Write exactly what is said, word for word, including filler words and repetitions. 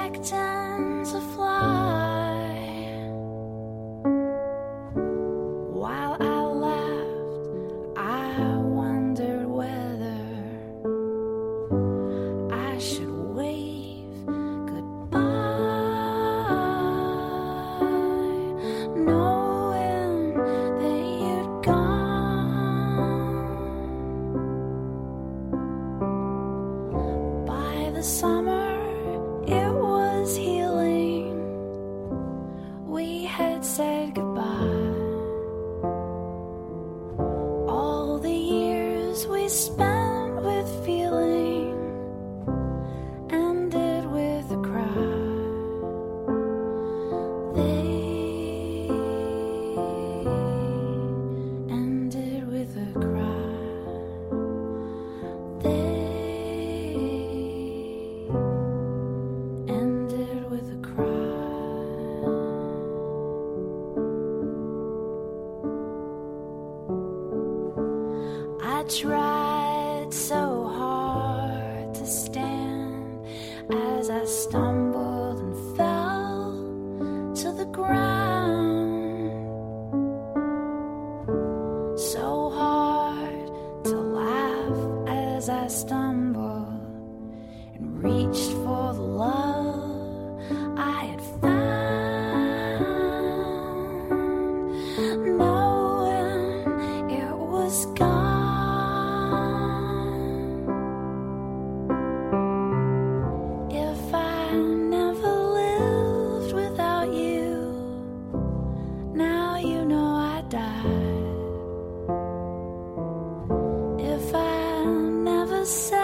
expecting to fly. While I laughed, I wondered whether I should wave goodbye, knowing that you'd gone. By the summer, it was healing. We had said goodbye. All the years we spent with feeling ended with a cry. They ended with a cry. They ended with a cry. I tried so hard to stand as I stumbled and fell to the ground. So hard to laugh as I stumbled and reached for the love I had found, knowing it was gone. If I never lived without you, now you know I died. If I never said